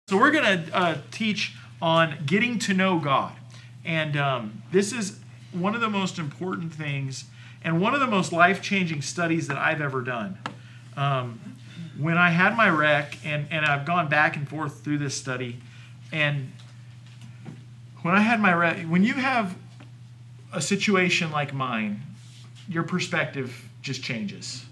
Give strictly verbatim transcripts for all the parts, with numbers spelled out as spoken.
So we're going to uh, teach on getting to know God. And um, this is one of the most important things and one of the most life-changing studies that I've ever done. Um, when I had my wreck, and, and I've gone back and forth through this study, and when I had my wreck, when you have a situation like mine, your perspective just changes.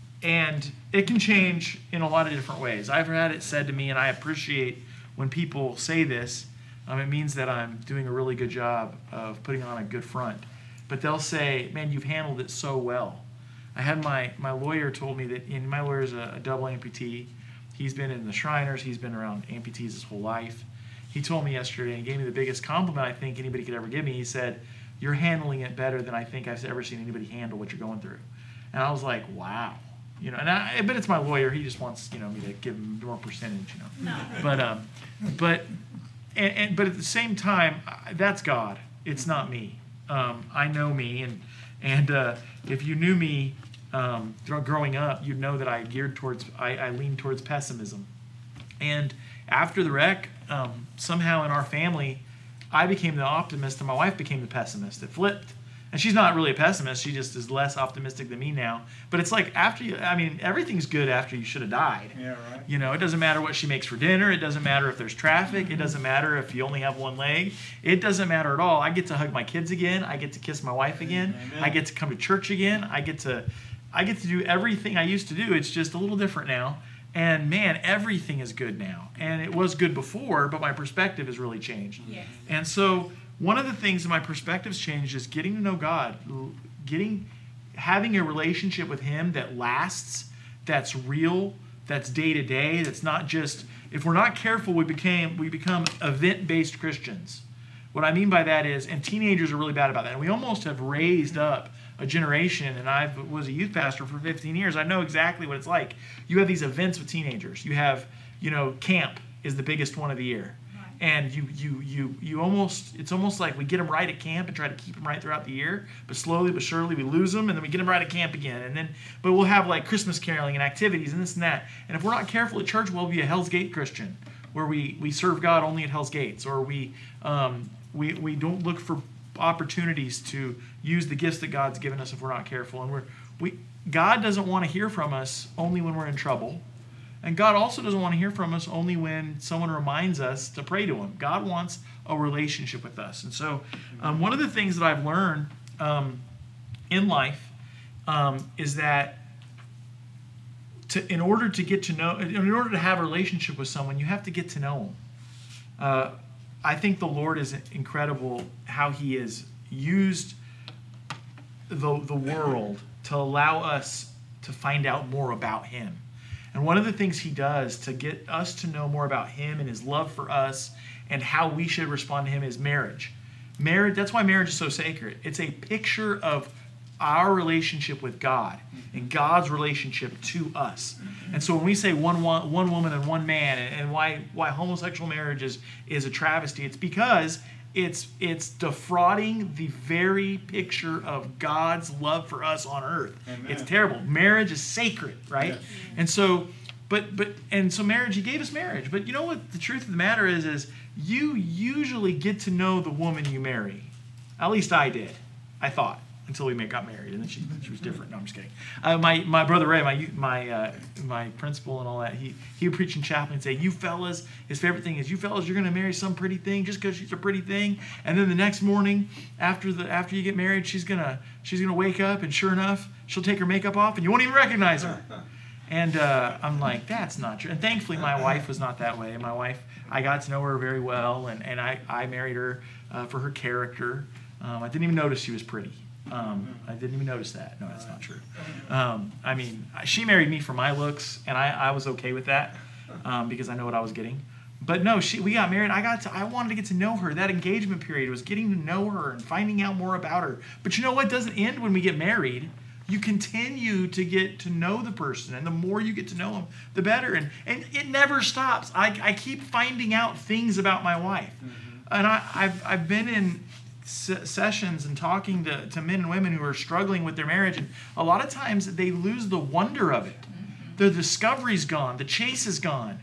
And it can change in a lot of different ways. I've had it said to me, and I appreciate when people say this, um, it means that I'm doing a really good job of putting on a good front. But they'll say, man, you've handled it so well. I had my, my lawyer told me that, and my lawyer's a, a double amputee. He's been in the Shriners. He's been around amputees his whole life. He told me yesterday, and he gave me the biggest compliment I think anybody could ever give me. He said, you're handling it better than I think I've ever seen anybody handle what you're going through. And I was like, wow. You know, and I, but it's my lawyer. He just wants, you know, me to give him more percentage, you know. No. But, um, but, and, and but at the same time, that's God. It's not me. Um, I know me, and and uh, if you knew me um, growing up, you'd know that I geared towards, I, I leaned towards pessimism. And after the wreck, um, somehow in our family, I became the optimist, and my wife became the pessimist. It flipped. And she's not really a pessimist. She just is less optimistic than me now. But it's like after you, I mean, everything's good after you should have died. Yeah, right. You know, it doesn't matter what she makes for dinner. It doesn't matter if there's traffic. It doesn't matter if you only have one leg. It doesn't matter at all. I get to hug my kids again. I get to kiss my wife again. Amen. I get to come to church again. I get to, I get to do everything I used to do. It's just a little different now. And man, everything is good now. And it was good before, but my perspective has really changed. Yes. And so one of the things that my perspective's changed is getting to know God, getting, having a relationship with Him that lasts, that's real, that's day to day, that's not just, if we're not careful, we became we become event-based Christians. What I mean by that is, and teenagers are really bad about that, and we almost have raised up a generation, and I was a youth pastor for fifteen years. I know exactly what it's like. You have these events with teenagers. You have, you know, camp is the biggest one of the year. And you, you, you, you almost, it's almost like we get them right at camp and try to keep them right throughout the year, but slowly but surely we lose them, and then we get them right at camp again. And then, but we'll have like Christmas caroling and activities and this and that. And if we're not careful at church, we'll be a Hell's Gate Christian, where we, we serve God only at Hell's Gates, or we, um, we, we don't look for opportunities to use the gifts that God's given us if we're not careful. And we're, we, God doesn't want to hear from us only when we're in trouble. And God also doesn't want to hear from us only when someone reminds us to pray to Him. God wants a relationship with us. And so um, one of the things that I've learned um, in life um, is that to, in order to get to know, in order to have a relationship with someone, you have to get to know them. Uh, I think the Lord is incredible how He has used the, the world to allow us to find out more about Him. And one of the things He does to get us to know more about Him and His love for us and how we should respond to Him is marriage. Marriage, that's why marriage is so sacred. It's a picture of our relationship with God and God's relationship to us. And so when we say one one, one woman and one man, and, and why why homosexual marriage is, is a travesty, it's because it's it's defrauding the very picture of God's love for us on earth. Amen. It's terrible. Marriage is sacred, right? Yes. And so, but but and so marriage, He gave us marriage. But you know what the truth of the matter is, is you usually get to know the woman you marry. At least I did. I thought. Until we got married, and then she she was different. No, I'm just kidding. Uh, my my brother Ray, my my uh, my principal and all that, he he would preach in chapel and say, "You fellas," his favorite thing is, "You fellas, you're gonna marry some pretty thing just because she's a pretty thing." And then the next morning, after the after you get married, she's gonna she's gonna wake up, and sure enough, she'll take her makeup off, and you won't even recognize her. And uh, I'm like, that's not true. And thankfully, my wife was not that way. My wife, I got to know her very well, and and I I married her uh, for her character. Um, I didn't even notice she was pretty. Um, I didn't even notice that. No, that's not true. Um, I mean, she married me for my looks, and I, I was okay with that um, because I know what I was getting. But no, she we got married. I got to, I wanted to get to know her. That engagement period was getting to know her and finding out more about her. But you know what? It doesn't end when we get married. You continue to get to know the person, and the more you get to know them, the better. And and it never stops. I, I keep finding out things about my wife, mm-hmm. and I, I've I've been in sessions and talking to, to men and women who are struggling with their marriage, and a lot of times they lose the wonder of it. The discovery's gone. The chase is gone.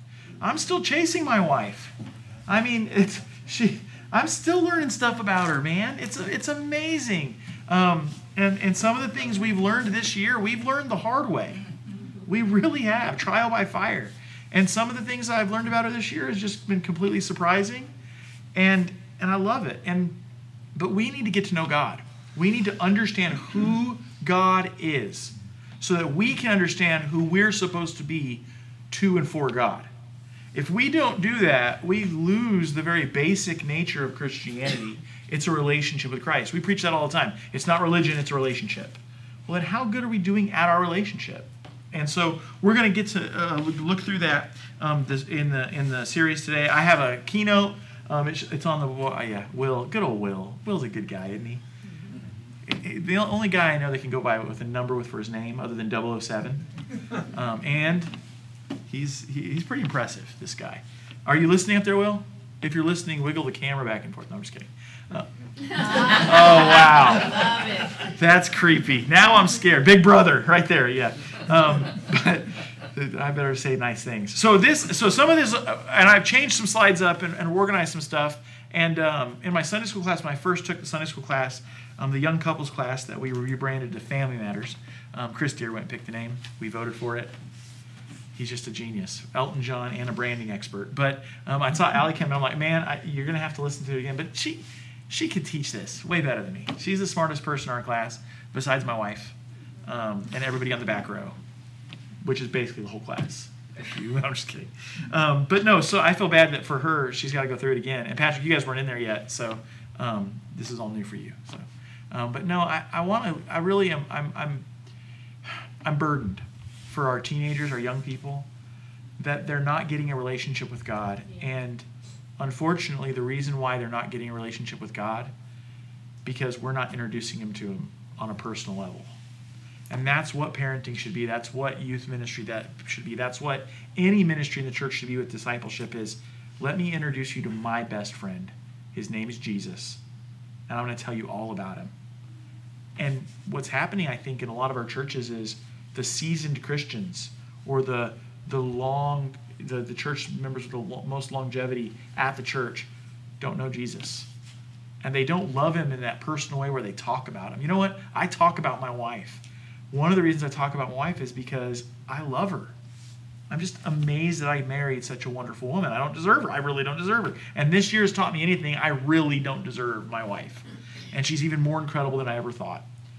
I'm still chasing my wife. I mean, it's she. I'm still learning stuff about her, man. It's it's amazing. Um, and and some of the things we've learned this year, we've learned the hard way. We really have, trial by fire. And some of the things I've learned about her this year has just been completely surprising, and and I love it. And but we need to get to know God. We need to understand who God is, so that we can understand who we're supposed to be to and for God. If we don't do that, we lose the very basic nature of Christianity. It's a relationship with Christ. We preach that all the time. It's not religion, it's a relationship. Well, then how good are we doing at our relationship? And so we're going to get to uh, look through that um, this, in the in the series today. I have a keynote. Um, it's, it's on the uh, yeah Will. Good old Will. Will's a good guy, isn't he? Mm-hmm. The only guy I know that can go by with a number with for his name other than double oh seven. Um, and he's he, he's pretty impressive. This guy. Are you listening up there, Will? If you're listening, wiggle the camera back and forth. No, I'm just kidding. Uh, oh wow, love it. That's creepy. Now I'm scared. Big brother, right there. Yeah. Um, but I better say nice things. So this, so some of this, uh, and I've changed some slides up and, and organized some stuff. And um, in my Sunday school class, when I first took the Sunday school class, um, the young couples class that we rebranded to Family Matters, um, Chris Deer went and picked the name. We voted for it. He's just a genius. Elton John and a branding expert. But um, I saw Allie come and I'm like, man, I, you're going to have to listen to it again. But she, she could teach this way better than me. She's the smartest person in our class, besides my wife. Um, and everybody on the back row, which is basically the whole class. If you, I'm just kidding. Um, but no, so I feel bad that for her, she's got to go through it again. And Patrick, you guys weren't in there yet, so um, this is all new for you. So, um, but no, I, I want to. I really am. I'm. I'm. I'm burdened for our teenagers, our young people, that they're not getting a relationship with God. And unfortunately, the reason why they're not getting a relationship with God, because we're not introducing them to Him on a personal level. And that's what parenting should be. That's what youth ministry that should be. That's what any ministry in the church should be with discipleship is, let me introduce you to my best friend. His name is Jesus. And I'm going to tell you all about him. And what's happening, I think, in a lot of our churches is the seasoned Christians or the the long, the, the church members with the lo- most longevity at the church don't know Jesus. And they don't love him in that personal way where they talk about him. You know what? I talk about my wife. One of the reasons I talk about my wife is because I love her. I'm just amazed that I married such a wonderful woman. I don't deserve her. I really don't deserve her. And this year has taught me anything. I really don't deserve my wife. And she's even more incredible than I ever thought.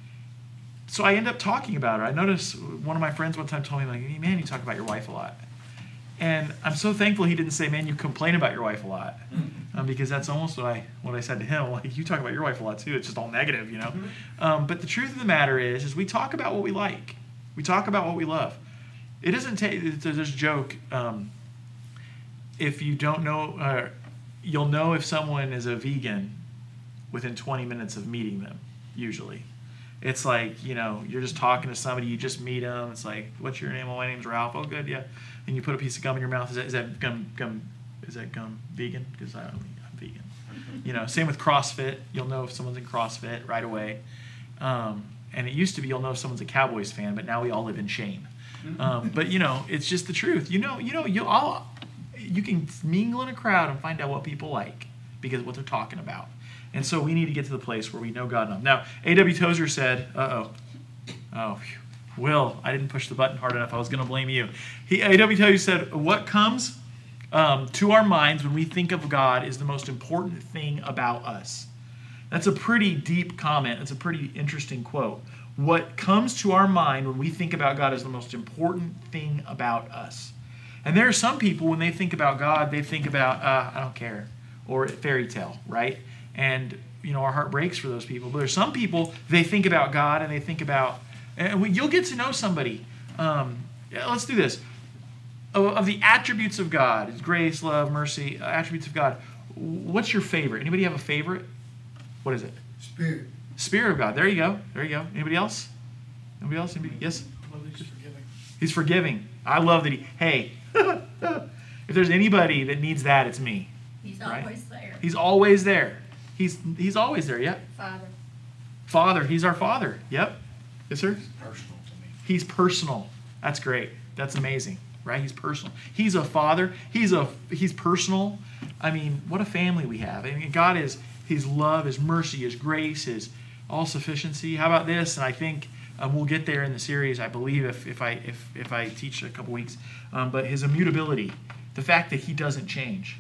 So I end up talking about her. I noticed one of my friends one time told me, like, hey, man, you talk about your wife a lot. And I'm so thankful he didn't say, man, you complain about your wife a lot. Um, because that's almost what I what I said to him. Like, you talk about your wife a lot too. It's just all negative, you know. Um, but the truth of the matter is, is we talk about what we like. We talk about what we love. It doesn't take, there's a joke. Um, if you don't know, uh, you'll know if someone is a vegan within twenty minutes of meeting them, usually. It's like, you know, you're just talking to somebody, you just meet them. It's like, what's your name? Well, my name's Ralph. Oh, good, yeah. And you put a piece of gum in your mouth. Is that, is that gum, gum, is that gum vegan? Because I don't think I'm vegan. You know, same with CrossFit. You'll know if someone's in CrossFit right away. Um, and it used to be you'll know if someone's a Cowboys fan, but now we all live in shame. Um, but, you know, it's just the truth. You know, you know, you all, you can mingle in a crowd and find out what people like because of what they're talking about. And so we need to get to the place where we know God enough. Now, A W Tozer said, uh-oh, oh, phew. Will, I didn't push the button hard enough. I was going to blame you. He, A W Tozer said, what comes um, to our minds when we think of God is the most important thing about us. That's a pretty deep comment. It's a pretty interesting quote. What comes to our mind when we think about God is the most important thing about us. And there are some people, when they think about God, they think about, uh, I don't care, or fairy tale, right? And, you know, our heart breaks for those people. But there's some people, they think about God and they think about, and we, you'll get to know somebody. Um, yeah, let's do this. Of, of the attributes of God, His grace, love, mercy, uh, attributes of God, what's your favorite? Anybody have a favorite? What is it? Spirit. Spirit of God. There you go. There you go. Anybody else? Anybody else? Anybody? Yes? Well, he's forgiving. He's forgiving. I love that he, hey, if there's anybody that needs that, it's me. He's right? always there. He's always there. He's he's always there, yep. Father. Father, he's our Father, yep. Yes, sir? He's personal to me. He's personal. That's great. That's amazing. right? He's personal. He's a father. He's a he's personal. I mean, what a family we have. I mean, God is his love, his mercy, his grace, his all-sufficiency. How about this? And I think um, we'll get there in the series, I believe, if, if I if if I teach a couple weeks. Um, but his immutability, the fact that he doesn't change.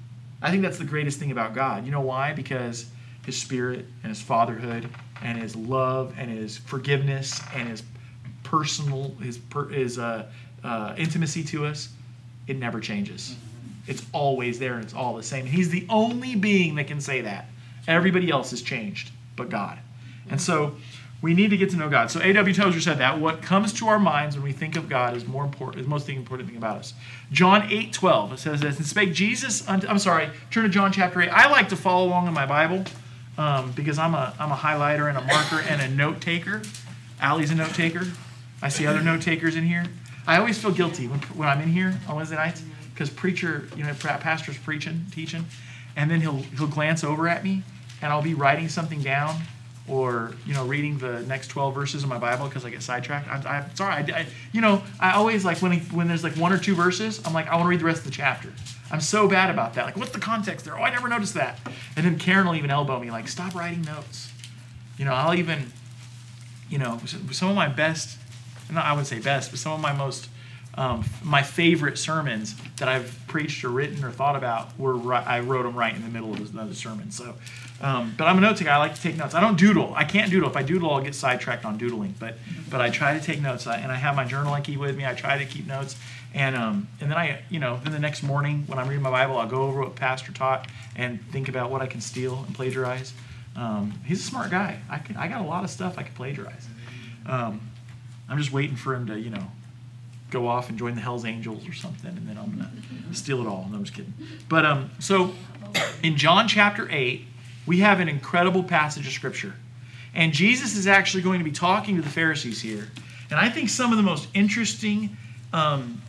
I think that's the greatest thing about God. You know why? Because his spirit and his fatherhood and his love and his forgiveness and his personal, his his uh, uh, intimacy to us, it never changes. It's always there and it's all the same. And he's the only being that can say that. Everybody else has changed but God. And so we need to get to know God. So A W Tozer said that what comes to our minds when we think of God is more important, is most important thing about us. John eight twelve, it says this, and spake Jesus unto, I'm sorry, turn to John chapter eight. I like to follow along in my Bible um, because I'm a I'm a highlighter and a marker and a note taker. Allie's a note taker. I see other note takers in here. I always feel guilty when, when I'm in here on Wednesday nights because preacher, you know, pastor's preaching, teaching, and then he'll he'll glance over at me and I'll be writing something down or, you know, reading the next twelve verses of my Bible because I get sidetracked. I'm, I'm sorry. I, I, you know, I always, like, when he, when there's, like, one or two verses, I'm like, I want to read the rest of the chapter. I'm so bad about that. Like, what's the context there? Oh, I never noticed that. And then Karen will even elbow me, like, stop writing notes. You know, I'll even, you know, some of my best, not I wouldn't say best, but some of my most, um, my favorite sermons that I've preached or written or thought about were, I wrote them right in the middle of the sermon. So, Um, but I'm a note taker. I like to take notes. I don't doodle. I can't doodle. If I doodle, I'll get sidetracked on doodling. But but I try to take notes. I, and I have my journal I keep with me. I try to keep notes. And um, and then I, you know, then the next morning when I'm reading my Bible, I'll go over what Pastor taught and think about what I can steal and plagiarize. Um, he's a smart guy. I can. I got a lot of stuff I can plagiarize. Um, I'm just waiting for him to, you know, go off and join the Hells Angels or something, and then I'm gonna steal it all. No, I'm just kidding. But um, so in John chapter eight. We have an incredible passage of Scripture. And Jesus is actually going to be talking to the Pharisees here. And I think some of the most interesting um,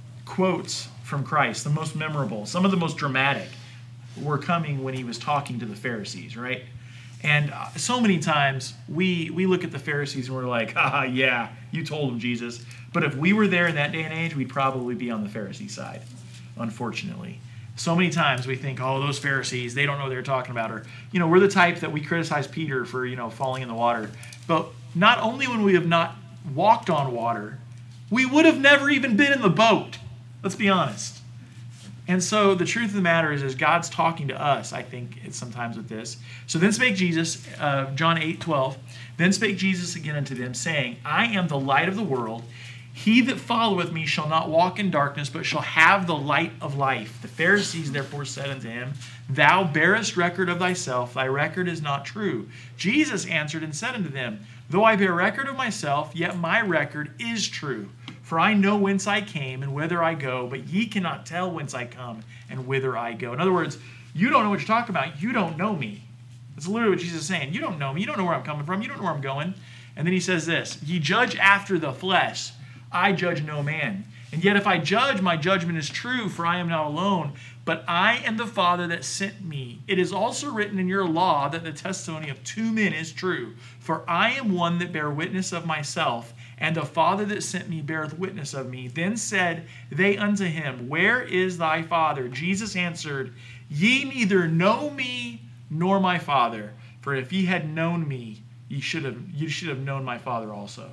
quotes from Christ, the most memorable, some of the most dramatic, were coming when he was talking to the Pharisees, right? And uh, so many times we we look at the Pharisees and we're like, ah, yeah, you told them, Jesus. But if we were there in that day and age, we'd probably be on the Pharisee side, unfortunately. So many times we think, oh, those Pharisees, they don't know what they're talking about. Or, you know, we're the type that we criticize Peter for, you know, falling in the water. But not only when we have not walked on water, we would have never even been in the boat. Let's be honest. And so the truth of the matter is, is God's talking to us, I think, it's sometimes with this. So then spake Jesus, uh, John eight twelve, then spake Jesus again unto them, saying, I am the light of the world. He that followeth me shall not walk in darkness, but shall have the light of life. The Pharisees therefore said unto him, Thou bearest record of thyself, thy record is not true. Jesus answered and said unto them, Though I bear record of myself, yet my record is true. For I know whence I came and whither I go, but ye cannot tell whence I come and whither I go. In other words, you don't know what you're talking about. You don't know me. That's literally what Jesus is saying. You don't know me. You don't know where I'm coming from. You don't know where I'm going. And then he says this, Ye judge after the flesh. I judge no man. And yet if I judge, my judgment is true, for I am not alone, but I and the Father that sent me. It is also written in your law that the testimony of two men is true. For I am one that bear witness of myself, and the Father that sent me beareth witness of me. Then said they unto him, Where is thy Father? Jesus answered, Ye neither know me nor my Father. For if ye had known me, ye should have, ye should have known my Father also.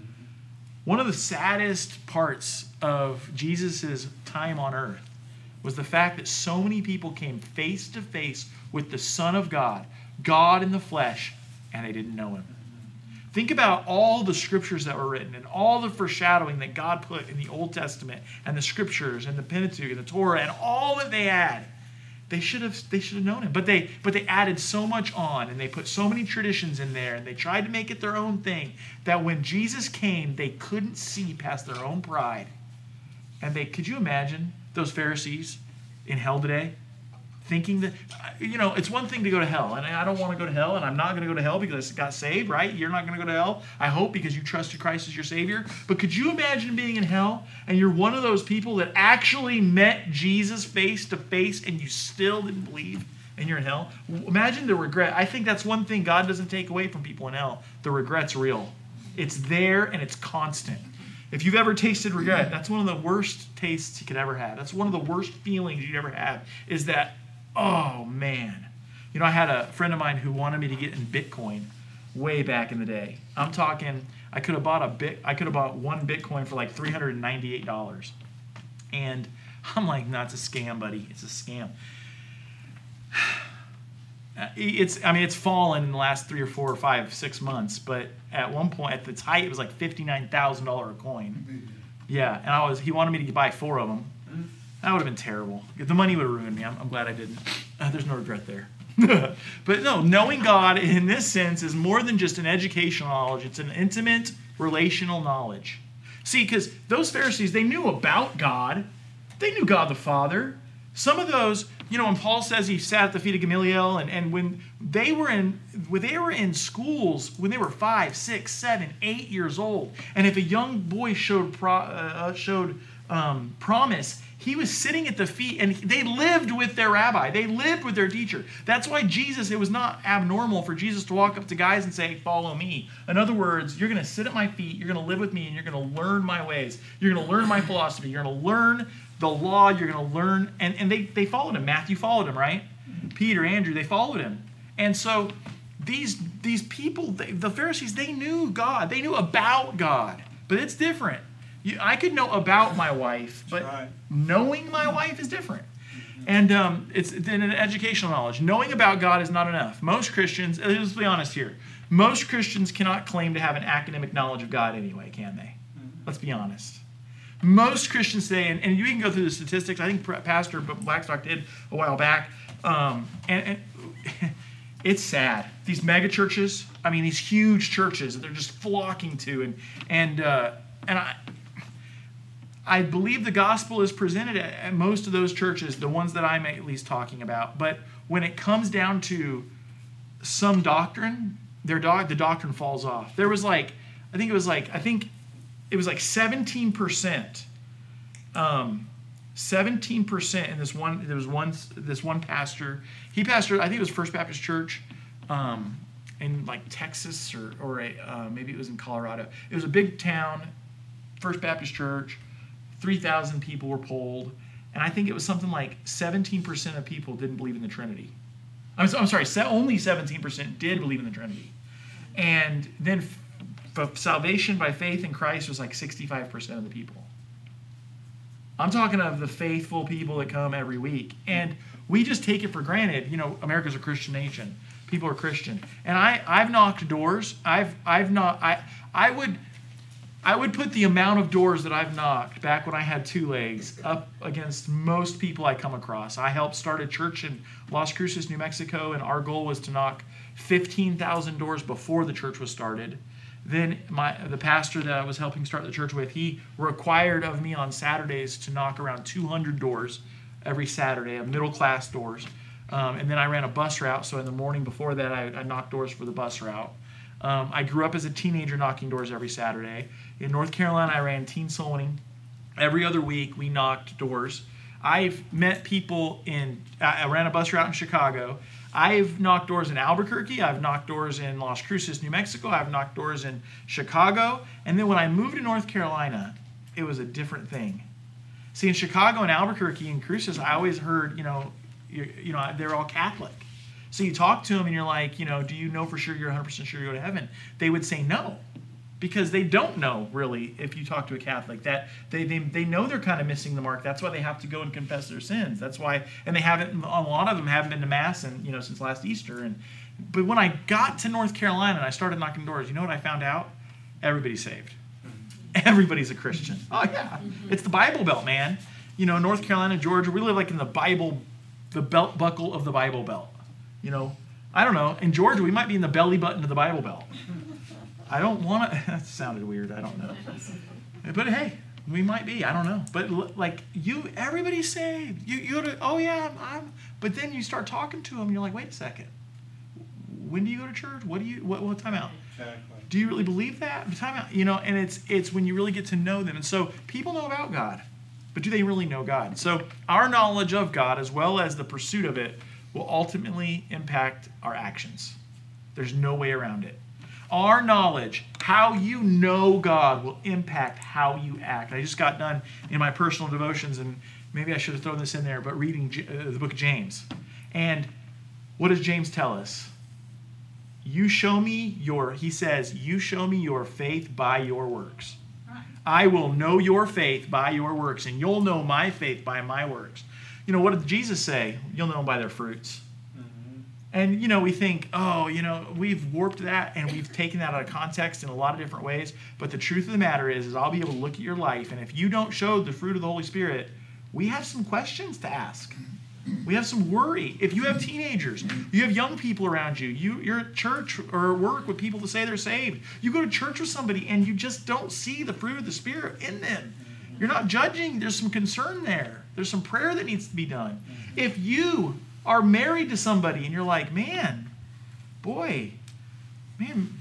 One of the saddest parts of Jesus' time on earth was the fact that so many people came face to face with the Son of God, God in the flesh, and they didn't know him. Think about all the scriptures that were written and all the foreshadowing that God put in the Old Testament and the scriptures and the Pentateuch and the Torah and all that they had. They should have they should have known him. But they but they added so much on, and they put so many traditions in there, and they tried to make it their own thing, that when Jesus came, they couldn't see past their own pride. And they could you imagine those Pharisees in hell today? Thinking that, you know, it's one thing to go to hell, and I don't want to go to hell, and I'm not going to go to hell because I got saved, right? You're not going to go to hell, I hope, because you trusted Christ as your Savior. But could you imagine being in hell, and you're one of those people that actually met Jesus face to face, and you still didn't believe, and you're in hell? Imagine the regret. I think that's one thing God doesn't take away from people in hell. The regret's real. It's there, and it's constant. If you've ever tasted regret, that's one of the worst tastes you could ever have. That's one of the worst feelings you'd ever have, is that, oh man. You know, I had a friend of mine who wanted me to get in Bitcoin way back in the day. I'm talking, I could have bought a bit, I could have bought one Bitcoin for like three hundred ninety-eight dollars. And I'm like, no, it's a scam, buddy. It's a scam. It's, I mean, it's fallen in the last three or four or five, six months. But at one point, at its height, it was like fifty-nine thousand dollars a coin. Yeah, and I was, he wanted me to buy four of them. That would have been terrible. The money would have ruined me. I'm, I'm glad I didn't. Uh, there's no regret there. But no, knowing God in this sense is more than just an educational knowledge. It's an intimate relational knowledge. See, because those Pharisees, they knew about God. They knew God the Father. Some of those, you know, when Paul says he sat at the feet of Gamaliel, and, and when they were in when they were in schools, when they were five, six, seven, eight years old, and if a young boy showed pro, uh, showed um, promise, he was sitting at the feet, and they lived with their rabbi. They lived with their teacher. That's why Jesus, it was not abnormal for Jesus to walk up to guys and say, follow me. In other words, you're going to sit at my feet, you're going to live with me, and you're going to learn my ways. You're going to learn my philosophy. You're going to learn the law. You're going to learn. And, and they, they followed him. Matthew followed him, right? Peter, Andrew, they followed him. And so these, these people, they, the Pharisees, they knew God. They knew about God. But it's different. You, I could know about my wife, but right. knowing my wife is different. And um, it's in an educational knowledge. Knowing about God is not enough. Most Christians, let's be honest here, most Christians cannot claim to have an academic knowledge of God anyway, can they? Let's be honest. Most Christians say, and, and you can go through the statistics, I think Pastor Blackstock did a while back, um, and, and it's sad. These mega churches, I mean, these huge churches that they're just flocking to, and and uh, and I. I believe the gospel is presented at, at most of those churches, the ones that I'm at least talking about. But when it comes down to some doctrine, their doc, the doctrine falls off. There was like, I think it was like, I think it was like seventeen percent. Um, seventeen percent in this one, there was one, this one pastor. He pastored, I think it was First Baptist Church um, in like Texas or, or a, uh, maybe it was in Colorado. It was a big town, First Baptist Church. three thousand people were polled, and I think it was something like seventeen percent of people didn't believe in the Trinity. I'm, I'm sorry, only seventeen percent did believe in the Trinity. And then f- salvation by faith in Christ was like sixty-five percent of the people. I'm talking of the faithful people that come every week. And we just take it for granted. You know, America's a Christian nation. People are Christian. And I, I've knocked doors. I've I've not I I would I would put the amount of doors that I've knocked back when I had two legs up against most people I come across. I helped start a church in Las Cruces, New Mexico, and our goal was to knock fifteen thousand doors before the church was started. Then my the pastor that I was helping start the church with, he required of me on Saturdays to knock around two hundred doors every Saturday, of middle-class doors. Um, and then I ran a bus route, so in the morning before that, I, I knocked doors for the bus route. Um, I grew up as a teenager knocking doors every Saturday. In North Carolina, I ran teen soul winning. Every other week, we knocked doors. I've met people in, I ran a bus route in Chicago. I've knocked doors in Albuquerque. I've knocked doors in Las Cruces, New Mexico. I've knocked doors in Chicago. And then when I moved to North Carolina, it was a different thing. See, in Chicago and Albuquerque and Cruces, I always heard, you know, you, you know, they're all Catholic. So you talk to them and you're like, you know, do you know for sure you're one hundred percent sure you go to heaven? They would say no, because they don't know really if you talk to a Catholic. That they, they they know they're kind of missing the mark. That's why they have to go and confess their sins. That's why, and they haven't, a lot of them haven't been to Mass and, you know, since last Easter. And but when I got to North Carolina and I started knocking doors, you know what I found out? Everybody's saved. Everybody's a Christian. Oh yeah, it's the Bible Belt, man. You know, North Carolina, Georgia, we live like in the Bible, the belt buckle of the Bible Belt. You know, I don't know. In Georgia, we might be in the belly button of the Bible Belt. I don't want to. That sounded weird. I don't know. But hey, we might be. I don't know. But like you, everybody's saved. You, you go to. Oh yeah, I'm, I'm. But then you start talking to them, and you're like, wait a second. When do you go to church? What do you? What? What time out? Exactly. Do you really believe that? Time out. You know, and it's it's when you really get to know them, and so people know about God, but do they really know God? So our knowledge of God, as well as the pursuit of it, will ultimately impact our actions. There's no way around it. our knowledge, how you know God, will impact how you act. I just got done in my personal devotions, and maybe I should have thrown this in there, but reading uh, the book of James. And what does James tell us? You show me your, he says, you show me your faith by your works. I will know your faith by your works, and you'll know my faith by my works. You know, what did Jesus say? You'll know them by their fruits. Mm-hmm. And, you know, we think, oh, you know, we've warped that, and we've taken that out of context in a lot of different ways. But the truth of the matter is, is I'll be able to look at your life, and if you don't show the fruit of the Holy Spirit, we have some questions to ask. We have some worry. If you have teenagers, you have young people around you, you you're at church or work with people that say they're saved. You go to church with somebody and you just don't see the fruit of the Spirit in them. You're not judging. There's some concern there. There's some prayer that needs to be done. If you are married to somebody and you're like, man, boy, man,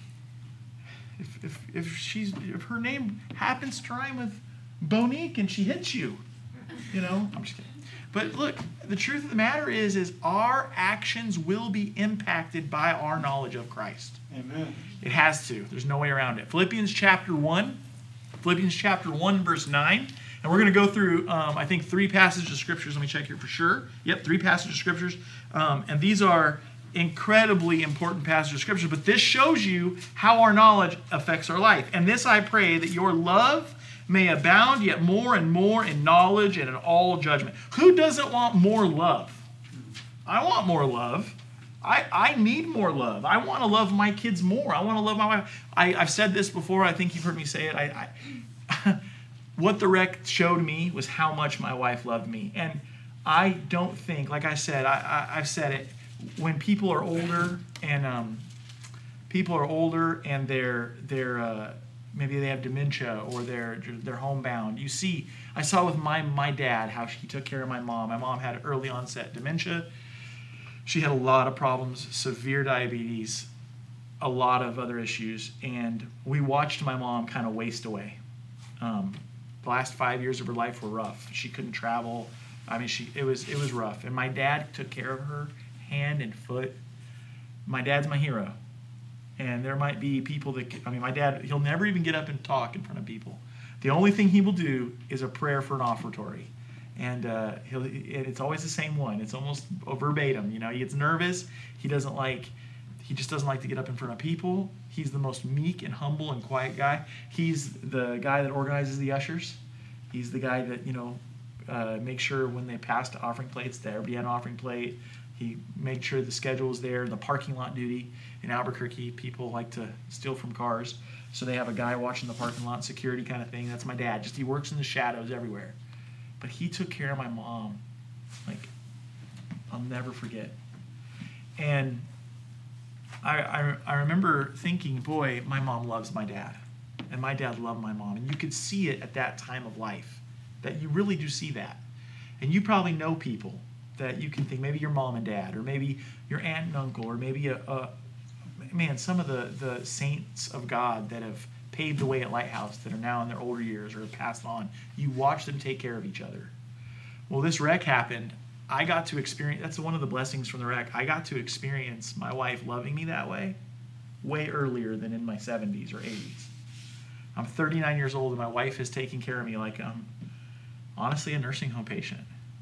if if if she's if her name happens to rhyme with Bonique and she hits you, you know, I'm just kidding. But look, the truth of the matter is, is our actions will be impacted by our knowledge of Christ. Amen. It has to. There's no way around it. Philippians chapter one. Philippians chapter one, verse nine. And we're going to go through, um, I think, three passages of scriptures. Let me check here for sure. Yep, three passages of scriptures. Um, and these are incredibly important passages of scriptures. But this shows you how our knowledge affects our life. And this I pray, that your love may abound yet more and more in knowledge and in all judgment. Who doesn't want more love? I want more love. I, I need more love. I want to love my kids more. I want to love my wife. I, I've said this before. I think you've heard me say it. I, I what the wreck showed me was how much my wife loved me. And I don't think, like I said, I, I, I've said it, when people are older and um, people are older and they're they're uh, maybe they have dementia or they're they're homebound. You see, I saw with my my dad how he took care of my mom. My mom had early onset dementia. She had a lot of problems, severe diabetes, a lot of other issues, and we watched my mom kind of waste away. Um, the last five years of her life were rough. She couldn't travel. I mean, she it was it was rough. And my dad took care of her hand and foot. My dad's my hero. And there might be people that, I mean, my dad, he'll never even get up and talk in front of people. The only thing he will do is a prayer for an offertory. And uh, he'll, it's always the same one. It's almost verbatim. You know, he gets nervous. He doesn't like, he just doesn't like to get up in front of people. He's the most meek and humble and quiet guy. He's the guy that organizes the ushers. He's the guy that, you know, uh, makes sure when they pass the offering plates that everybody had an offering plate. He made sure the schedule was there. The parking lot duty in Albuquerque, people like to steal from cars. So they have a guy watching the parking lot, security kind of thing. That's my dad. Just he works in the shadows everywhere. But he took care of my mom. Like, I'll never forget. And I, I, I remember thinking, boy, my mom loves my dad. And my dad loved my mom. And you could see it at that time of life. That you really do see that. And you probably know people that you can think, maybe your mom and dad, or maybe your aunt and uncle, or maybe a, a man, some of the, the saints of God that have paved the way at Lighthouse that are now in their older years or have passed on. You watch them take care of each other. Well, this wreck happened. I got to experience, that's one of the blessings from the wreck. I got to experience my wife loving me that way way earlier than in my seventies or eighties. I'm thirty-nine years old and my wife is taking care of me like I'm honestly a nursing home patient.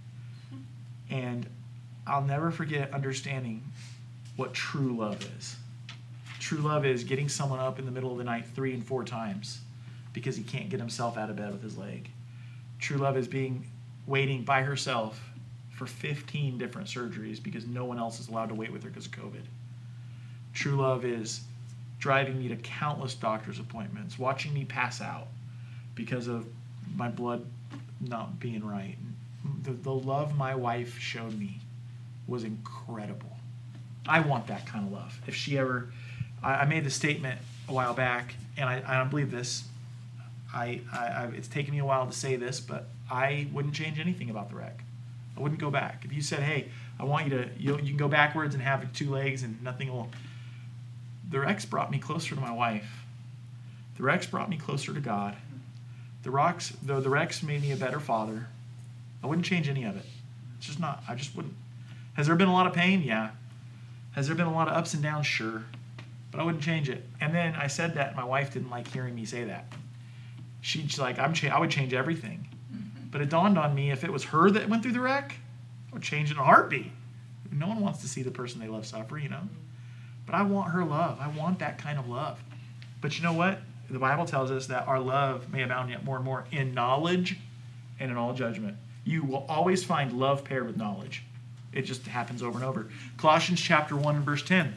And I'll never forget understanding what true love is. True love is getting someone up in the middle of the night three and four times because he can't get himself out of bed with his leg. True love is being waiting by herself for fifteen different surgeries because no one else is allowed to wait with her because of COVID. True love is driving me to countless doctor's appointments, watching me pass out because of my blood not being right. The, the love my wife showed me was incredible. I want that kind of love. If she ever, I, I made the statement a while back, and I, I don't believe this. I, I, I, it's taken me a while to say this, but I wouldn't change anything about the wreck. I wouldn't go back. If you said, "Hey, I want you to, you, you can go backwards and have two legs and nothing will," the wrecks brought me closer to my wife. The wrecks brought me closer to God. The rocks, the, the wrecks made me a better father. I wouldn't change any of it. It's just not, I just wouldn't. Has there been a lot of pain? Yeah. Has there been a lot of ups and downs? Sure. but I wouldn't change it. And then I said that, and my wife didn't like hearing me say that. She's like, I'm cha- I would change everything. Mm-hmm. But it dawned on me, if it was her that went through the wreck, I would change it in a heartbeat. No one wants to see the person they love suffer, you know. But I want her love. I want that kind of love. But you know what? The Bible tells us that our love may abound yet more and more in knowledge and in all judgment. You will always find love paired with knowledge. It just happens over and over. Colossians chapter one and verse ten.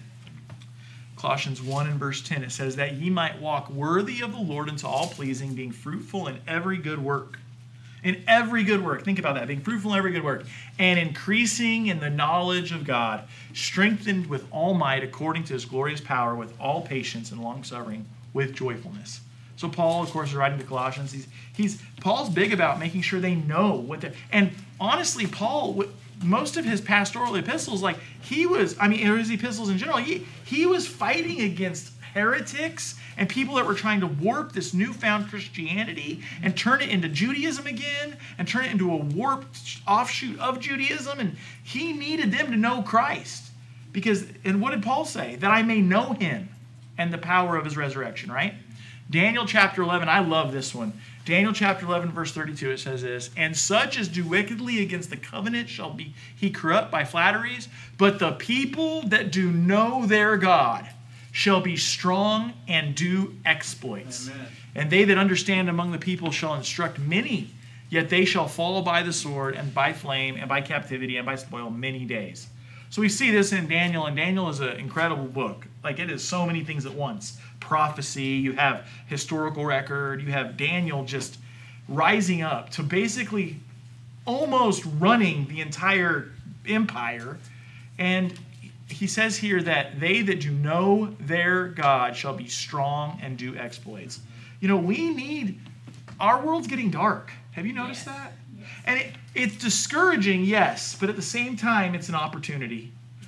Colossians one and verse ten, it says that ye might walk worthy of the Lord unto all pleasing, being fruitful in every good work. In every good work. Think about that. Being fruitful in every good work. And increasing in the knowledge of God, strengthened with all might according to his glorious power, with all patience and long-suffering, with joyfulness. So Paul, of course, is writing to Colossians. He's, he's Paul's big about making sure they know what they're... And honestly, Paul... most of his pastoral epistles, like he was, I mean, or his epistles in general, he, he was fighting against heretics and people that were trying to warp this newfound Christianity and turn it into Judaism again and turn it into a warped offshoot of Judaism. And he needed them to know Christ. Because, and what did Paul say? That I may know him and the power of his resurrection, right? Daniel chapter eleven, I love this one. Daniel chapter eleven, verse thirty-two, it says this, and such as do wickedly against the covenant shall be he corrupt by flatteries, but the people that do know their God shall be strong and do exploits. Amen. And they that understand among the people shall instruct many, yet they shall fall by the sword and by flame and by captivity and by spoil many days. So we see this in Daniel, and Daniel is an incredible book. Like, it is so many things at once. Prophecy, you have historical record, you have Daniel just rising up to basically almost running the entire empire. And he says here that they that do know their God shall be strong and do exploits. You know, we need, our world's getting dark. Have you noticed yes. that? Yes. And it, it's discouraging, yes, but at the same time, it's an opportunity.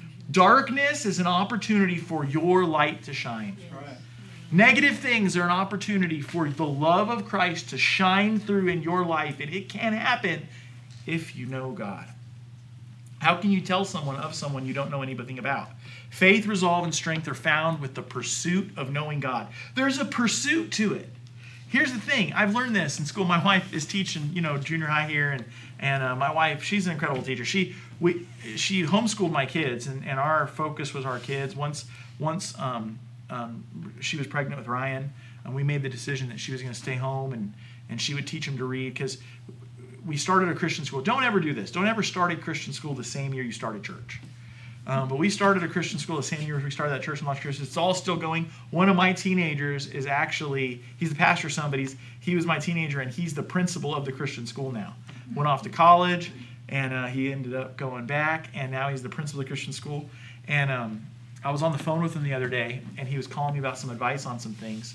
Darkness is an opportunity for your light to shine. Yes. Right. Negative things are an opportunity for the love of Christ to shine through in your life, and it can happen if you know God. How can you tell someone of someone you don't know anything about? Faith, resolve, and strength are found with the pursuit of knowing God. There's a pursuit to it. Here's the thing. I've learned this in school. My wife is teaching, you know, junior high here, and and uh, my wife, she's an incredible teacher. She we she homeschooled my kids, and, and our focus was our kids. Once once um, um, she was pregnant with Ryan, and we made the decision that she was going to stay home, and and she would teach him to read, because we started a Christian school. Don't ever do this. Don't ever start a Christian school the same year you start a church. Um, but we started a Christian school the same year we started that church in Las Cruces. It's all still going. One of my teenagers is actually, he's the pastor of somebody's. He was my teenager, and he's the principal of the Christian school now. Went off to college, and uh, he ended up going back, and now he's the principal of the Christian school. And um, I was on the phone with him the other day, and he was calling me about some advice on some things.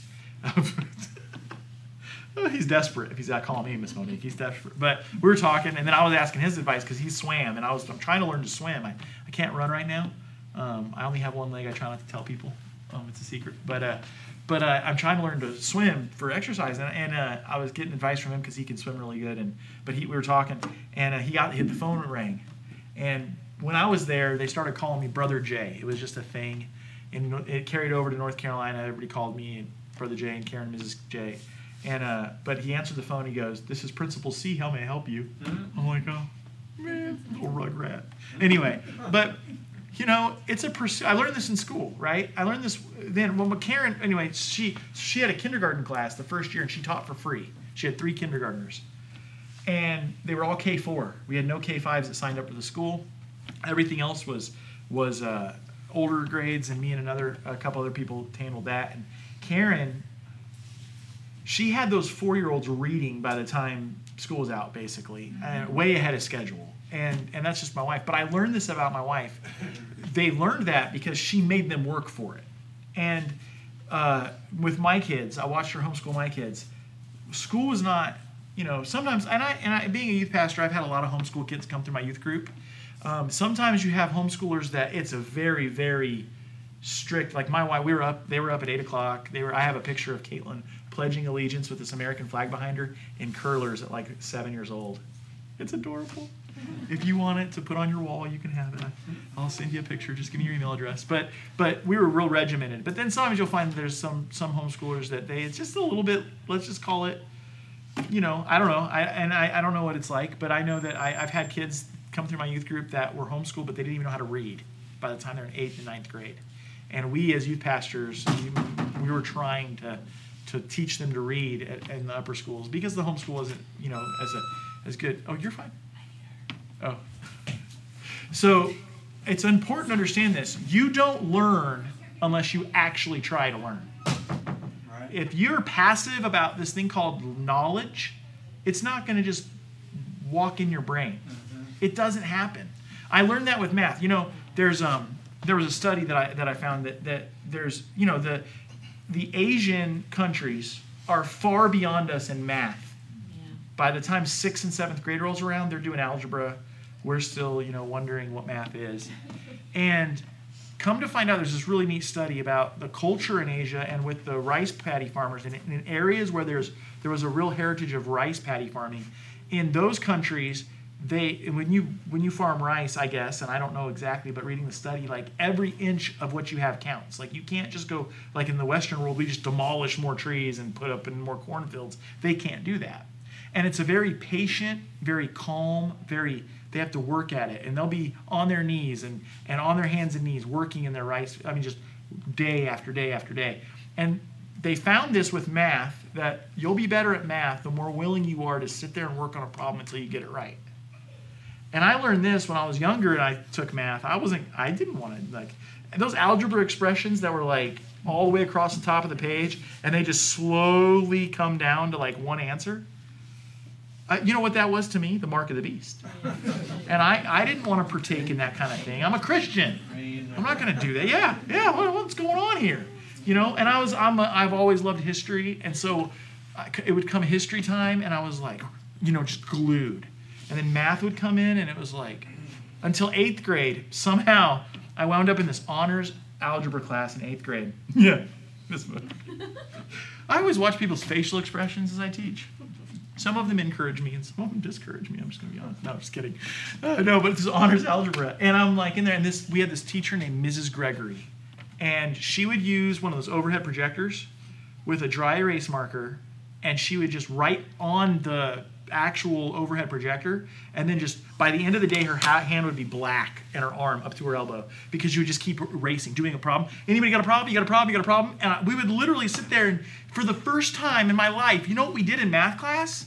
He's desperate if he's not calling me Miss Monique. He's desperate. But we were talking, and then I was asking his advice because he swam, and I was I'm trying to learn to swim. I, I can't run right now. Um, I only have one leg. I try not to tell people. Um, it's a secret. But uh, but uh, I'm trying to learn to swim for exercise, and, and uh, I was getting advice from him because he can swim really good. And but he we were talking, and uh, he got hit the phone rang, and when I was there, they started calling me Brother Jay. It was just a thing, and it carried over to North Carolina. Everybody called me Brother Jay and Karen Missus J. And uh, but he answered the phone. He goes, "This is Principal C. How may I help you?" Mm-hmm. I'm like, "Oh, man, little rugrat." Anyway, but you know, it's a pursuit. I learned this in school, right? I learned this then. When Karen, anyway, she she had a kindergarten class the first year, and she taught for free. She had three kindergartners, and they were all K four. We had no K fives that signed up for the school. Everything else was was uh, older grades, and me and another a couple other people handled that. And Karen, she had those four-year-olds reading by the time school was out, basically, and way ahead of schedule. And and that's just my wife. But I learned this about my wife. They learned that because she made them work for it. And uh, with my kids, I watched her homeschool my kids. School was not, you know, sometimes, and I, and I, being a youth pastor, I've had a lot of homeschool kids come through my youth group. Um, sometimes you have homeschoolers that it's a very, very strict, like my wife, we were up, they were up at eight o'clock. They were, I have a picture of Caitlin pledging allegiance with this American flag behind her in curlers at like seven years old. It's adorable. If you want it to put on your wall, you can have it. I'll send you a picture. Just give me your email address. But but we were real regimented. But then sometimes you'll find there's some some homeschoolers that they it's just a little bit. Let's just call it. You know, I don't know. I and I, I don't know what it's like. But I know that I, I've had kids come through my youth group that were homeschooled, but they didn't even know how to read by the time they're in eighth and ninth grade. And we as youth pastors, we, we were trying to to teach them to read at, in the upper schools because the homeschool isn't you know as a as good. Oh, you're fine. Oh. So it's important to understand this. You don't learn unless you actually try to learn. Right. If you're passive about this thing called knowledge, it's not going to just walk in your brain. Mm-hmm. It doesn't happen. I learned that with math. You know, there's um there was a study that I that I found that that there's, you know, the the Asian countries are far beyond us in math. Yeah. By the time sixth and seventh grade rolls around, they're doing algebra. We're still, you know, wondering what math is. And come to find out, there's this really neat study about the culture in Asia and with the rice paddy farmers. And in areas where there's there was a real heritage of rice paddy farming, in those countries, they when you when you farm rice, I guess, and I don't know exactly, but reading the study, like every inch of what you have counts. Like you can't just go, like in the Western world, we just demolish more trees and put up in more cornfields. They can't do that. And it's a very patient, very calm, very... They have to work at it, and they'll be on their knees and, and on their hands and knees working in their rice, I mean, just day after day after day. And they found this with math, that you'll be better at math the more willing you are to sit there and work on a problem until you get it right. And I learned this when I was younger and I took math. I wasn't, I didn't want to, like, those algebra expressions that were like all the way across the top of the page, and they just slowly come down to like one answer. Uh, you know what that was to me? The mark of the beast. And I, I didn't want to partake in that kind of thing. I'm a Christian. I'm not going to do that. Yeah, yeah. What, what's going on here? You know. And I was, I'm, a, I've always loved history, and so I, it would come history time, and I was like, you know, just glued. And then math would come in, and it was like, until eighth grade, somehow I wound up in this honors algebra class in eighth grade. Yeah, this one. I always watch people's facial expressions as I teach. Some of them encourage me, and some of them discourage me. I'm just going to be honest. No, I'm just kidding. Uh, no, but this is honors algebra. And I'm like in there, and this we had this teacher named Missus Gregory. And she would use one of those overhead projectors with a dry erase marker, and she would just write on the actual overhead projector, and then just, by the end of the day, her ha- hand would be black and her arm up to her elbow, because you would just keep erasing, doing a problem. Anybody got a problem? You got a problem? You got a problem? And I, we would literally sit there, and for the first time in my life, you know what we did in math class?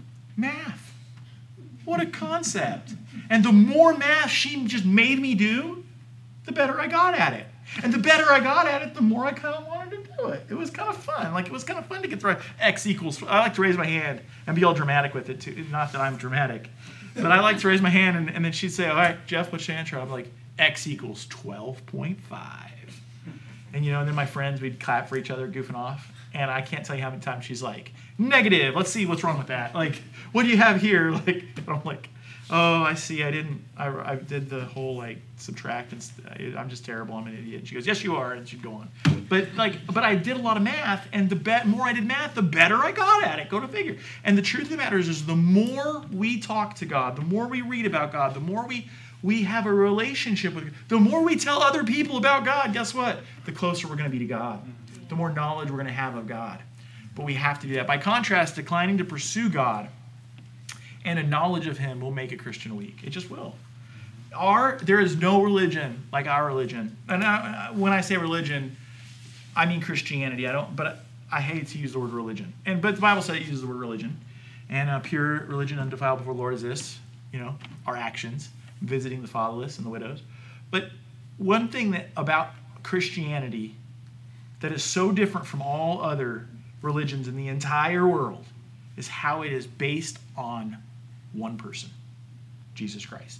Math. What a concept. And the more math she just made me do, the better I got at it. And the better I got at it, the more I kind of wanted to do it. It was kind of fun. Like, it was kind of fun to get the right X equals. I like to raise my hand and be all dramatic with it, too. Not that I'm dramatic. But I like to raise my hand, and, and then she'd say, all right, Jeff, what's your answer? I'm like, X equals twelve point five. And, you know, and then my friends, we'd clap for each other, goofing off. And I can't tell you how many times she's like, negative. Let's see what's wrong with that. Like, what do you have here? Like, and I'm like, oh, I see. I didn't. I, I did the whole like subtract and st- I'm just terrible. I'm an idiot. And she goes, yes, you are, and she'd go on. But like, but I did a lot of math, and the be- more I did math, the better I got at it. Go to figure. And the truth of the matter is, is the more we talk to God, the more we read about God, the more we we have a relationship with God, the more we tell other people about God. Guess what? The closer we're going to be to God. The more knowledge we're going to have of God. But we have to do that. By contrast, declining to pursue God and a knowledge of Him will make a Christian weak. It just will. Our there is no religion like our religion. And I, when I say religion, I mean Christianity. I don't, but I hate to use the word religion. And but the Bible says it uses the word religion. And uh, pure religion undefiled before the Lord is this, you know, our actions, visiting the fatherless and the widows. But one thing that about Christianity that is so different from all other religions in the entire world is how it is based on one person, Jesus Christ.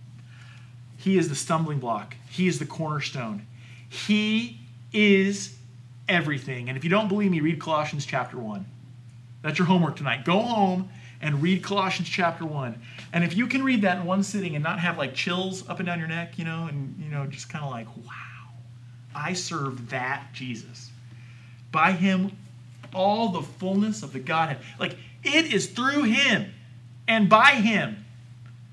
He is the stumbling block. He is the cornerstone. He is everything. And if you don't believe me, read Colossians chapter one. That's your homework tonight. Go home and read Colossians chapter one. And if you can read that in one sitting and not have like chills up and down your neck, you know, and, you know, just kind of like, wow, I serve that Jesus. By Him, all the fullness of the Godhead. Like, it is through Him and by Him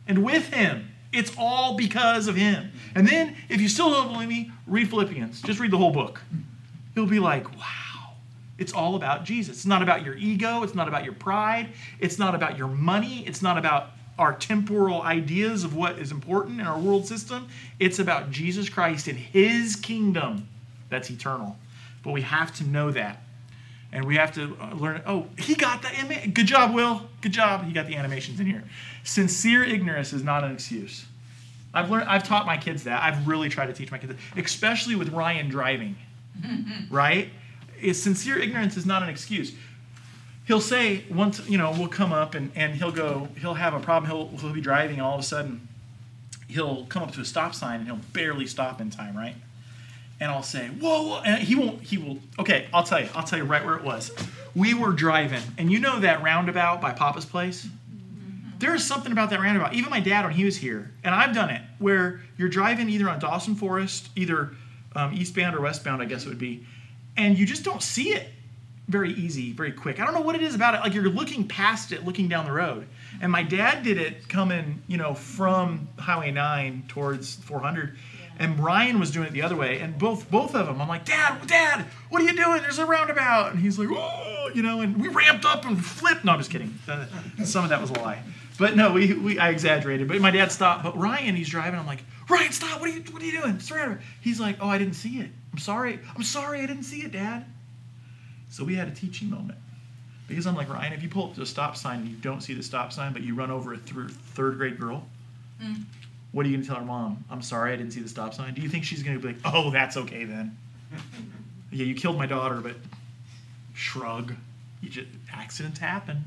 and with him. It's all because of him. And then, if you still don't believe me, read Philippians. Just read the whole book. You'll be like, wow, it's all about Jesus. It's not about your ego. It's not about your pride. It's not about your money. It's not about our temporal ideas of what is important in our world system. It's about Jesus Christ and his kingdom that's eternal. But we have to know that. And we have to learn, oh, he got the, anima- good job, Will. Good job. He got the animations in here. Sincere ignorance is not an excuse. I've learned, I've taught my kids that. I've really tried to teach my kids that, especially with Ryan driving, right? It's sincere ignorance is not an excuse. He'll say, once, you know, we'll come up and, and he'll go, he'll have a problem. He'll, he'll be driving and all of a sudden he'll come up to a stop sign and he'll barely stop in time, right? And I'll say, whoa, whoa, and he won't, he will, okay, I'll tell you, I'll tell you right where it was. We were driving, and you know that roundabout by Papa's place? There is something about that roundabout. Even my dad, when he was here, and I've done it, where you're driving either on Dawson Forest, either um, eastbound or westbound, I guess it would be, and you just don't see it very easy, very quick. I don't know what it is about it. Like you're looking past it, looking down the road. And my dad did it coming, you know, from Highway nine towards four hundred. And Ryan was doing it the other way, and both both of them, I'm like, Dad, Dad, what are you doing? There's a roundabout. And he's like, oh, you know, and we ramped up and flipped. No, I'm just kidding. Uh, some of that was a lie. But no, we, we I exaggerated. But my dad stopped. But Ryan, he's driving. I'm like, Ryan, stop. What are you What are you doing? It's a roundabout. He's like, oh, I didn't see it. I'm sorry. I'm sorry I didn't see it, Dad. So we had a teaching moment. Because I'm like, Ryan, if you pull up to a stop sign and you don't see the stop sign, but you run over a th- third grade girl, mm. What are you going to tell her mom? I'm sorry, I didn't see the stop sign. Do you think she's going to be like, oh, that's okay then? Yeah, you killed my daughter, but shrug. You just, accidents happen.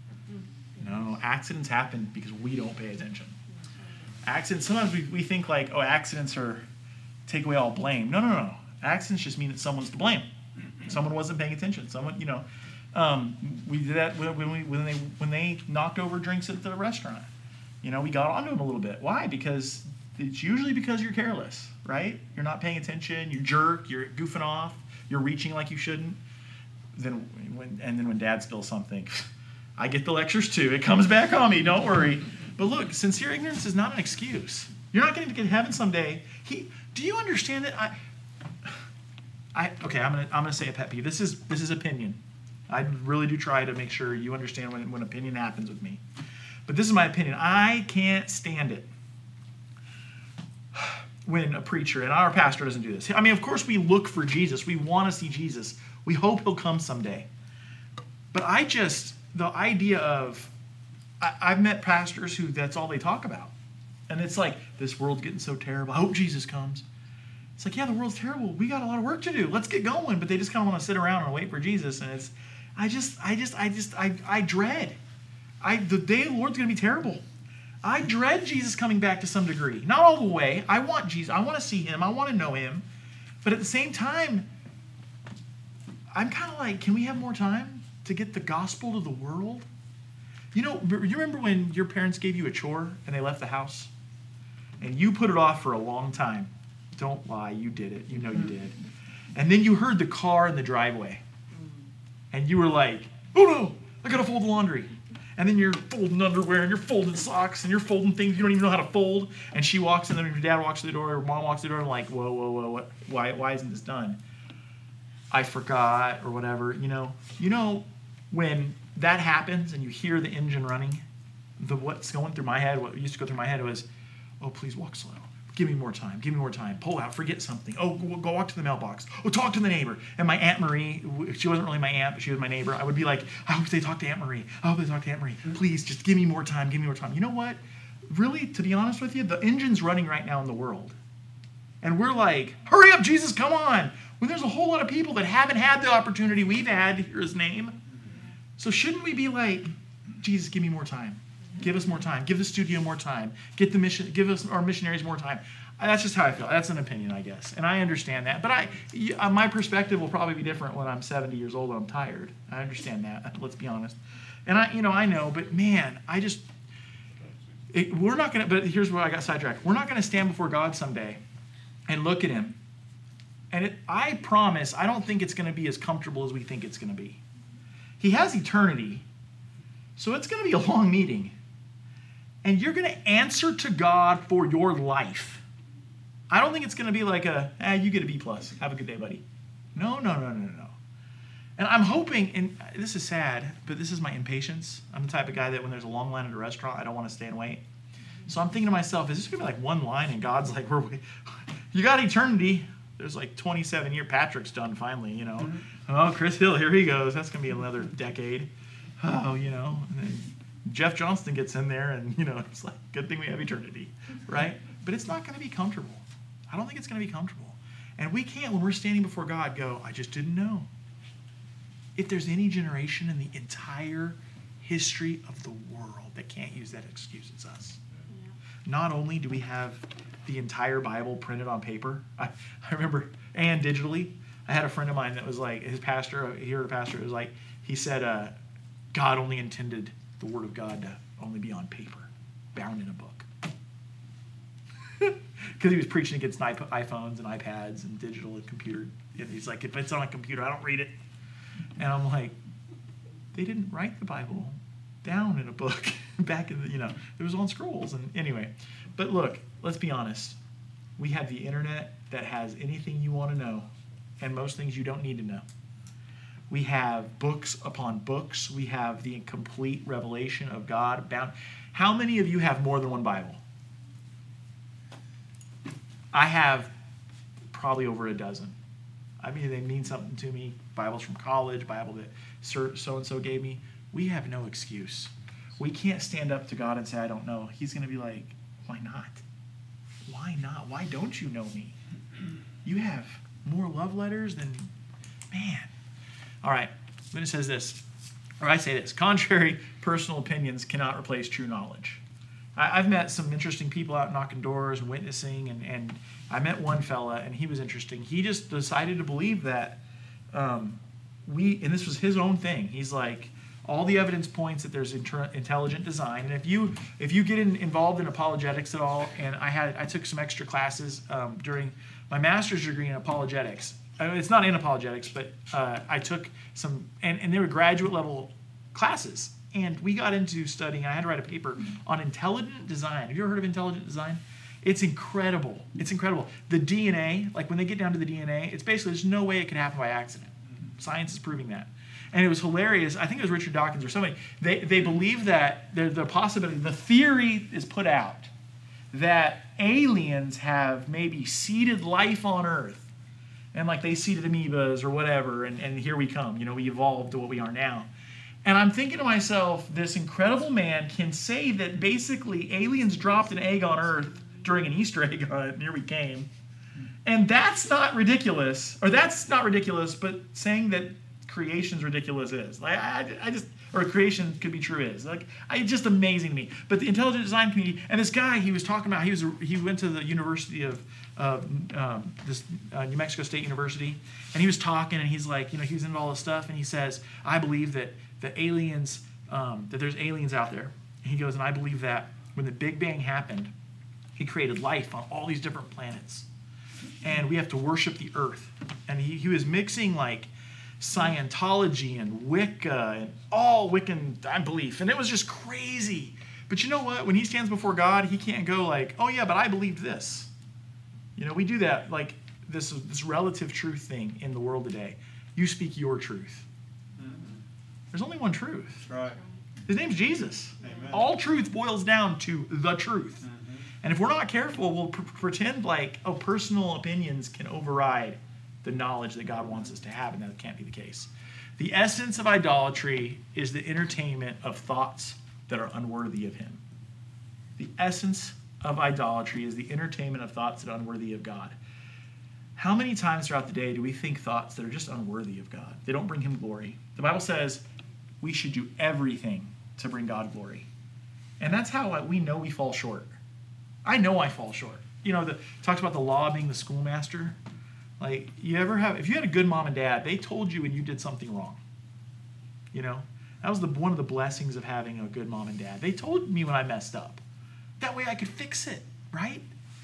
No, accidents happen because we don't pay attention. Accidents, sometimes we, we think like, oh, accidents are, take away all blame. No, no, no. Accidents just mean that someone's to blame. Someone wasn't paying attention. Someone, you know, um, we did that when, we, when, they, when they knocked over drinks at the restaurant. You know, we got onto them a little bit. Why? Because it's usually because you're careless, right? You're not paying attention. You jerk. You're goofing off. You're reaching like you shouldn't. Then, when, and then when Dad spills something, I get the lectures too. It comes back on me. Don't worry. But look, sincere ignorance is not an excuse. You're not going to get to heaven someday. He. Do you understand that? I. I. Okay. I'm gonna. I'm gonna say a pet peeve. This is. This is opinion. I really do try to make sure you understand when when opinion happens with me. But this is my opinion. I can't stand it when a preacher, and our pastor doesn't do this. I mean, of course we look for Jesus. We want to see Jesus. We hope he'll come someday. But I just, the idea of, I, I've met pastors who that's all they talk about. And it's like, this world's getting so terrible. I hope Jesus comes. It's like, yeah, the world's terrible. We got a lot of work to do. Let's get going. But they just kind of want to sit around and wait for Jesus. And it's, I just, I just, I just, I, I dread. I, the day of the Lord's going to be terrible. I dread Jesus coming back to some degree. Not all the way. I want Jesus. I want to see him. I want to know him. But at the same time, I'm kind of like, can we have more time to get the gospel to the world? You know, you remember when your parents gave you a chore and they left the house? And you put it off for a long time. Don't lie. You did it. You know you did. And then you heard the car in the driveway. And you were like, oh no, I got to fold the laundry. And then you're folding underwear, and you're folding socks, and you're folding things you don't even know how to fold. And she walks in, and your dad walks to the door, or mom walks to the door, and like, whoa, whoa, whoa, what? Why, why isn't this done? I forgot, or whatever. You know, you know, when that happens, and you hear the engine running, the what's going through my head, what used to go through my head was, oh, please walk slow. Give me more time. Give me more time. Pull out. Forget something. Oh, go, go walk to the mailbox. Oh, talk to the neighbor. And my Aunt Marie, she wasn't really my aunt, but she was my neighbor. I would be like, I hope they talk to Aunt Marie. I hope they talk to Aunt Marie. Please, just give me more time. Give me more time. You know what? Really, to be honest with you, the engine's running right now in the world. And we're like, hurry up, Jesus, come on. When there's a whole lot of people that haven't had the opportunity we've had to hear his name. So shouldn't we be like, Jesus, give me more time. Give us more time. Give the studio more time. Get the mission. Give us our missionaries more time. That's just how I feel. That's an opinion, I guess, and I understand that. But I, my perspective will probably be different when I'm seventy years old and I'm tired. I understand that. Let's be honest. And I, you know, I know. But man, I just, it, we're not gonna. But here's where I got sidetracked. We're not gonna stand before God someday and look at him. And it, I promise, I don't think it's gonna be as comfortable as we think it's gonna be. He has eternity, so it's gonna be a long meeting. and you're going to answer to God for your life. I don't think it's going to be like a, eh, you get a B plus. Have a good day, buddy. No, no, no, no, no. And I'm hoping, and this is sad, but this is my impatience. I'm the type of guy that when there's a long line at a restaurant, I don't want to stay and wait. So I'm thinking to myself, is this going to be like one line and God's like, we're, you got eternity. There's like twenty-seven year, Patrick's done finally, you know. Mm-hmm. Oh, Chris Hill, here he goes. That's going to be another decade. Oh, you know. And then Jeff Johnston gets in there and, you know, it's like, good thing we have eternity, right? But it's not going to be comfortable. I don't think it's going to be comfortable. And we can't, when we're standing before God, go, I just didn't know. If there's any generation in the entire history of the world that can't use that excuse, it's us. Yeah. Not only do we have the entire Bible printed on paper, I, I remember, and digitally. I had a friend of mine that was like, his pastor, he heard a pastor, it was like, he said, uh, God only intended the Word of God to only be on paper, bound in a book. Because he was preaching against iPhones and iPads and digital and computer. And he's like, if it's on a computer, I don't read it. And I'm like, they didn't write the Bible down in a book back in the, you know, it was on scrolls. And anyway, but look, let's be honest. We have the internet that has anything you want to know and most things you don't need to know. We have books upon books. We have the complete revelation of God bound. How many of you have more than one Bible? I have probably over a dozen. I mean, they mean something to me. Bibles from college, Bible that so-and-so gave me. We have no excuse. We can't stand up to God and say, I don't know. He's going to be like, why not? Why not? Why don't you know me? You have more love letters than, man. All right, then it says this, or I say this, contrary personal opinions cannot replace true knowledge. I, I've met some interesting people out knocking doors and witnessing, and, and I met one fella, and he was interesting. He just decided to believe that um, we, and this was his own thing. He's like, all the evidence points that there's inter- intelligent design, and if you if you get in, involved in apologetics at all, and I had I took some extra classes um, during my master's degree in apologetics. I mean, it's not in apologetics, but uh, I took some, and, and they were graduate level classes, and we got into studying. I had to write a paper on intelligent design. Have you ever heard of intelligent design? It's incredible. It's incredible. The D N A, like when they get down to the D N A, it's basically there's no way it could happen by accident. Science is proving that. And it was hilarious. I think it was Richard Dawkins or somebody. They they believe that the, the possibility, the theory is put out that aliens have maybe seeded life on Earth. And like they seeded amoebas or whatever, and, and here we come. You know, we evolved to what we are now. And I'm thinking to myself, this incredible man can say that basically aliens dropped an egg on Earth during an Easter egg hunt, and here we came. And that's not ridiculous, or that's not ridiculous, but saying that creation's ridiculous is. Like I, I just, or creation could be true is. Like I, it's just amazing to me. But the intelligent design community, and this guy, he was talking about, he was he went to the University of uh, um, this uh, New Mexico State University, and he was talking, and he's like, you know, he was into all this stuff, and he says, I believe that the aliens, um, that there's aliens out there. And he goes, and I believe that when the Big Bang happened, he created life on all these different planets. And we have to worship the earth. And he, he was mixing like Scientology and Wicca and all Wiccan belief. And it was just crazy. But you know what? When he stands before God, he can't go like, oh yeah, but I believed this. You know, we do that, like this, this relative truth thing in the world today. You speak your truth. Mm-hmm. There's only one truth. That's right. His name's Jesus. Amen. All truth boils down to the truth. Mm-hmm. And if we're not careful, we'll pr- pretend like, oh, personal opinions can override the knowledge that God wants us to have, and that can't be the case. The essence of idolatry is the entertainment of thoughts that are unworthy of Him. The essence of idolatry is the entertainment of thoughts that are unworthy of God. How many times throughout the day do we think thoughts that are just unworthy of God? They don't bring Him glory. The Bible says we should do everything to bring God glory. And that's how we know we fall short. I know I fall short. You know, the talks about the law being the schoolmaster. Like, you ever have, if you had a good mom and dad, they told you when you did something wrong. You know, that was the one of the blessings of having a good mom and dad. They told me when I messed up. That way I could fix it, right?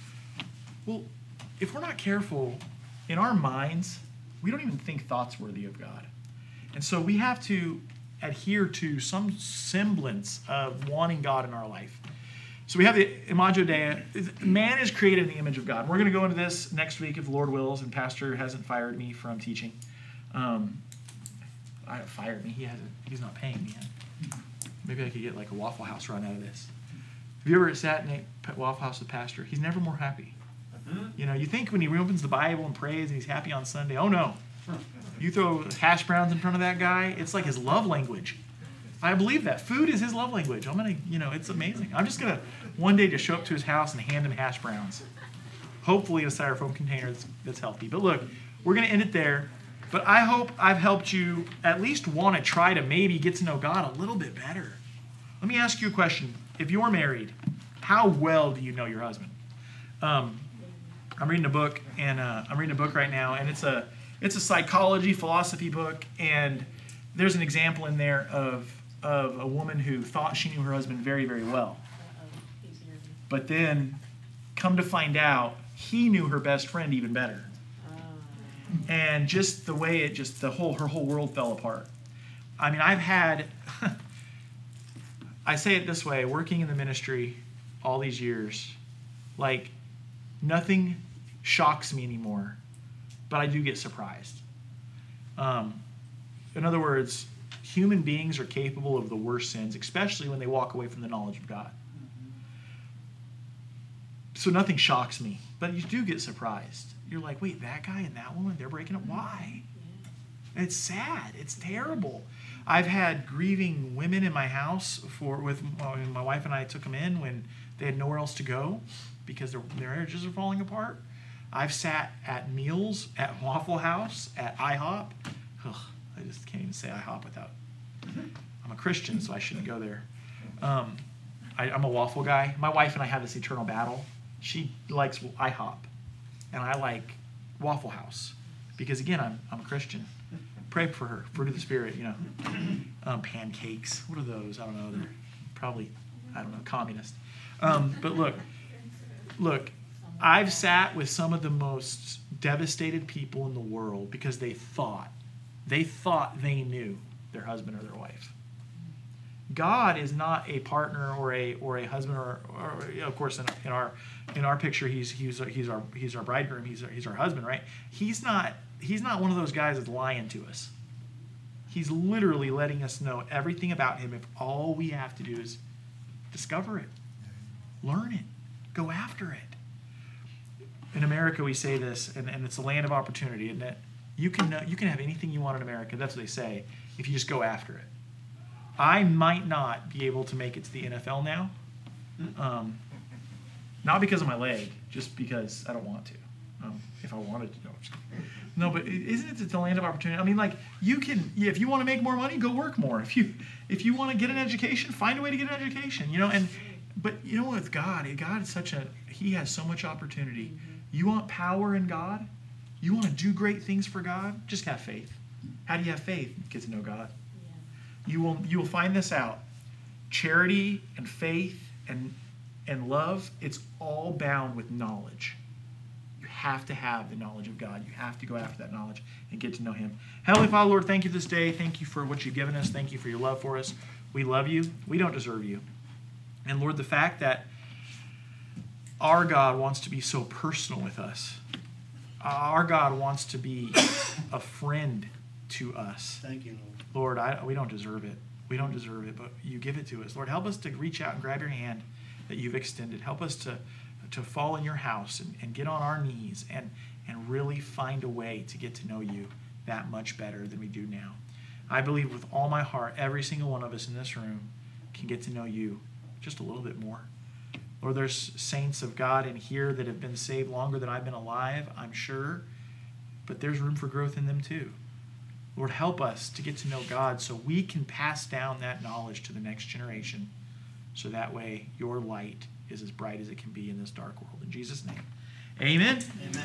Well, if we're not careful, in our minds, we don't even think thoughts worthy of God. And so we have to adhere to some semblance of wanting God in our life. So we have the Imago Dei. Man is created in the image of God. We're going to go into this next week if the Lord wills, and Pastor hasn't fired me from teaching. Um, I haven't fired me. He hasn't. He's not paying me yet. Maybe I could get like a Waffle House run out of this. Have you ever sat in a Waffle House with Pastor? He's never more happy. You know, you think when he reopens the Bible and prays and he's happy on Sunday, oh no. You throw hash browns in front of that guy, it's like his love language. I believe that. Food is his love language. I'm going to, you know, it's amazing. I'm just going to one day just show up to his house and hand him hash browns. Hopefully in a styrofoam container that's, that's healthy. But look, we're going to end it there. But I hope I've helped you at least want to try to maybe get to know God a little bit better. Let me ask you a question. If you're married, how well do you know your husband? Um, I'm reading a book, and uh, I'm reading a book right now, and it's a it's a psychology, philosophy book, and there's an example in there of of a woman who thought she knew her husband very, very well. But then, come to find out, he knew her best friend even better. And just the way it just, the whole, her whole world fell apart. I mean, I've had, I say it this way, working in the ministry all these years, like, nothing shocks me anymore, but I do get surprised. Um, in other words, human beings are capable of the worst sins, especially when they walk away from the knowledge of God. So nothing shocks me, but you do get surprised. You're like, wait, that guy and that woman, they're breaking up? Why? It's sad. It's terrible. I've had grieving women in my house for with when my wife and I took them in when they had nowhere else to go because their, their marriages are falling apart. I've sat at meals at Waffle House, at IHOP. Ugh, I just can't even say IHOP without. I'm a Christian, so I shouldn't go there. Um, I, I'm a waffle guy. My wife and I have this eternal battle. She likes IHOP, and I like Waffle House because, again, I'm I'm a Christian. Pray for her, fruit of the Spirit, you know. Um, pancakes, what are those? I don't know. They're probably, I don't know, communist. Um, but look, look, I've sat with some of the most devastated people in the world because they thought, they thought they knew their husband or their wife. God is not a partner or a or a husband or, or of course in, in our in our picture he's he's he's our he's our bridegroom, he's our, he's our husband, right? He's not he's not one of those guys that's lying to us. He's literally letting us know everything about him if all we have to do is discover it, learn it, go after it. In America we say this, and, and it's a land of opportunity, isn't it? You can know, you can have anything you want in America, that's what they say, if you just go after it. I might not be able to make it to the N F L now. Um, not because of my leg, just because I don't want to. Um, if I wanted to. No, just no, but isn't it the land of opportunity? I mean, like, you can, if you want to make more money, go work more. If you if you want to get an education, find a way to get an education, you know. And But you know, with God, God is such a, he has so much opportunity. You want power in God? You want to do great things for God? Just have faith. How do you have faith? Get to know God. You will you will find this out. Charity and faith and and love, it's all bound with knowledge. You have to have the knowledge of God. You have to go after that knowledge and get to know him. Heavenly Father, Lord, thank you this day. Thank you for what you've given us. Thank you for your love for us. We love you. We don't deserve you. And Lord, the fact that our God wants to be so personal with us. Our God wants to be a friend to us. Thank you, Lord. Lord, I, we don't deserve it. We don't deserve it, but you give it to us. Lord, help us to reach out and grab your hand that you've extended. Help us to, to fall in your house and, and get on our knees and, and really find a way to get to know you that much better than we do now. I believe with all my heart, every single one of us in this room can get to know you just a little bit more. Lord, there's saints of God in here that have been saved longer than I've been alive, I'm sure, but there's room for growth in them too. Lord, help us to get to know God so we can pass down that knowledge to the next generation so that way your light is as bright as it can be in this dark world. In Jesus' name, amen. Amen.